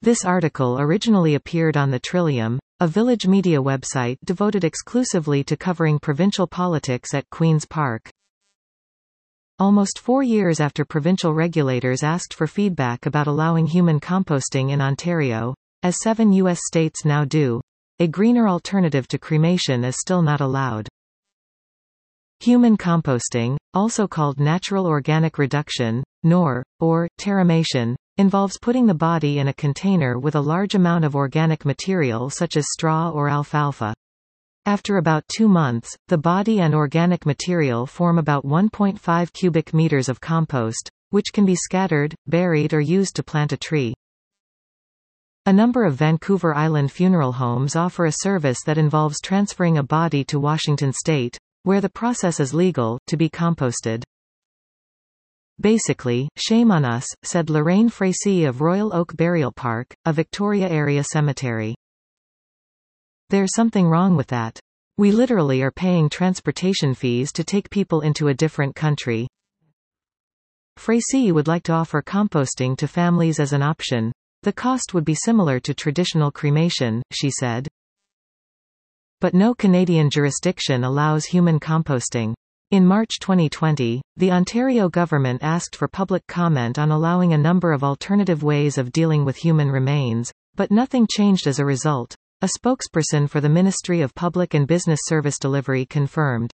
This article originally appeared on the Trillium, a village media website devoted exclusively to covering provincial politics at Queen's Park. Almost 4 years after provincial regulators asked for feedback about allowing human composting in Ontario, as 7 U.S. states now do, a greener alternative to cremation is still not allowed. Human composting, also called natural organic reduction, NOR, or terramation, involves putting the body in a container with a large amount of organic material such as straw or alfalfa. After about 2 months, the body and organic material form about 1.5 cubic meters of compost, which can be scattered, buried or used to plant a tree. A number of Vancouver Island funeral homes offer a service that involves transferring a body to Washington State, where the process is legal, to be composted. "Basically, shame on us," said Lorraine Fracey of Royal Oak Burial Park, a Victoria area cemetery. "There's something wrong with that. We literally are paying transportation fees to take people into a different country." Fracey would like to offer composting to families as an option. The cost would be similar to traditional cremation, she said. But no Canadian jurisdiction allows human composting. In March 2020, the Ontario government asked for public comment on allowing a number of alternative ways of dealing with human remains, but nothing changed as a result, a spokesperson for the Ministry of Public and Business Service Delivery confirmed.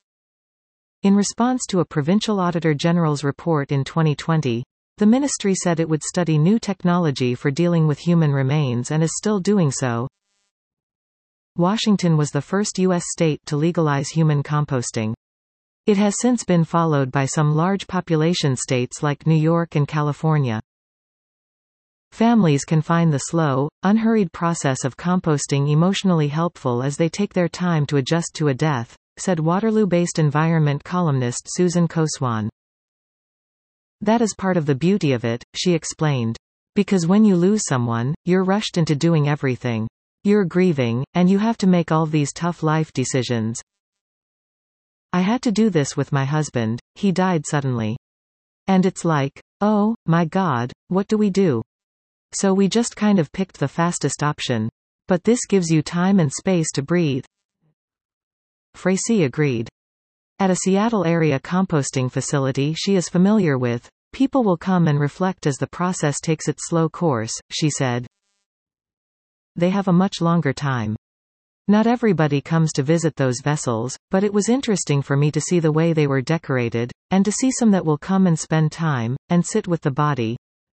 In response to a Provincial Auditor General's report in 2020, the ministry said it would study new technology for dealing with human remains and is still doing so. Washington was the first U.S. state to legalize human composting. It has since been followed by some large population states like New York and California. Families can find the slow, unhurried process of composting emotionally helpful as they take their time to adjust to a death, said Waterloo-based environment columnist Susan Koswan. "That is part of the beauty of it," she explained. "Because when you lose someone, you're rushed into doing everything. You're grieving, and you have to make all these tough life decisions. I had to do this with my husband, he died suddenly. And it's like, oh, my God, what do we do? So we just kind of picked the fastest option. But this gives you time and space to breathe." Fracey agreed. At a Seattle area composting facility she is familiar with, people will come and reflect as the process takes its slow course, she said. They have a much longer time. Not everybody comes to visit those vessels, but it was interesting for me to see the way they were decorated, and to see some that will come and spend time, and sit with the body.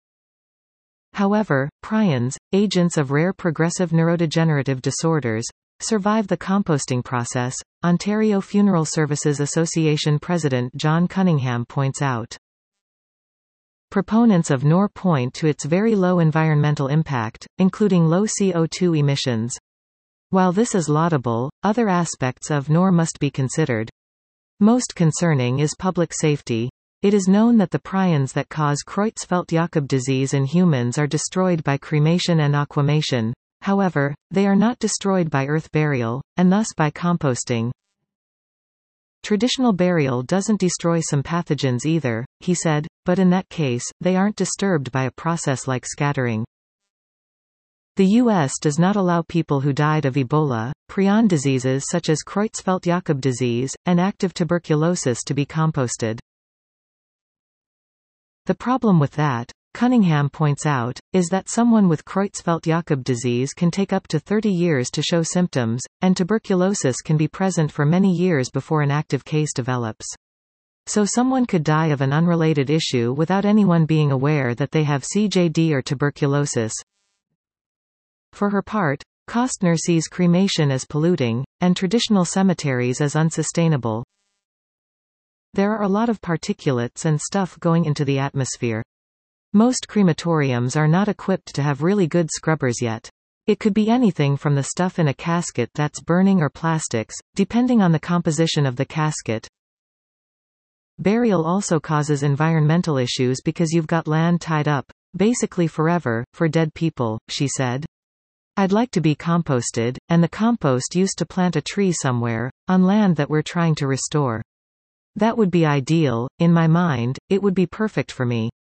However, prions, agents of rare progressive neurodegenerative disorders, survive the composting process, Ontario Funeral Services Association President John Cunningham points out. Proponents of NOR point to its very low environmental impact, including low CO2 emissions. While this is laudable, other aspects of NOR must be considered. Most concerning is public safety. It is known that the prions that cause Creutzfeldt-Jakob disease in humans are destroyed by cremation and aquamation. However, they are not destroyed by earth burial, and thus by composting. Traditional burial doesn't destroy some pathogens either, he said, but in that case, they aren't disturbed by a process like scattering. The U.S. does not allow people who died of Ebola, prion diseases such as Creutzfeldt-Jakob disease, and active tuberculosis to be composted. The problem with that, Cunningham points out, is that someone with Creutzfeldt-Jakob disease can take up to 30 years to show symptoms, and tuberculosis can be present for many years before an active case develops. So someone could die of an unrelated issue without anyone being aware that they have CJD or tuberculosis. For her part, Costner sees cremation as polluting, and traditional cemeteries as unsustainable. There are a lot of particulates and stuff going into the atmosphere. Most crematoriums are not equipped to have really good scrubbers yet. It could be anything from the stuff in a casket that's burning or plastics, depending on the composition of the casket. Burial also causes environmental issues because you've got land tied up, basically forever, for dead people, she said. I'd like to be composted, and the compost used to plant a tree somewhere, on land that we're trying to restore. That would be ideal, in my mind, it would be perfect for me.